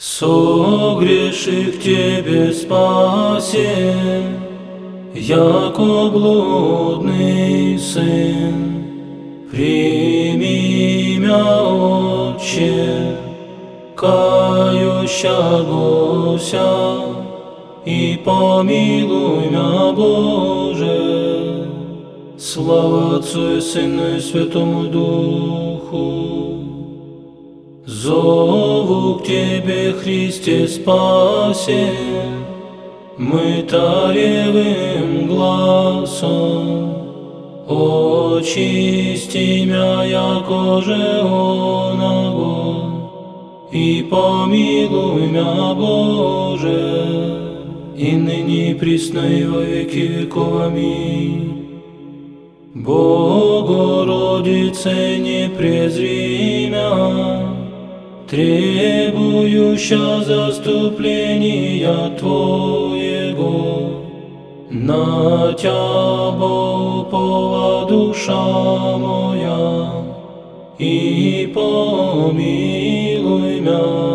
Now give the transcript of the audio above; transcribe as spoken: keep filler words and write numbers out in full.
Согрешив Тебе спасе, яко блудный сын. Прими мя, Отче, кающагося, и помилуй мя, Боже. Слава Отцу и Сыну и Святому Духу. Зову к Тебе, Христе, спасе, мы таревым гласом. Очисти мя, яко же оного, и помилуй мя, Боже, и ныне и присно и во веки веков. Аминь. Богородице, не презри мя, требующа заступления Твоего. На Тябо упова душа моя, и помилуй мя.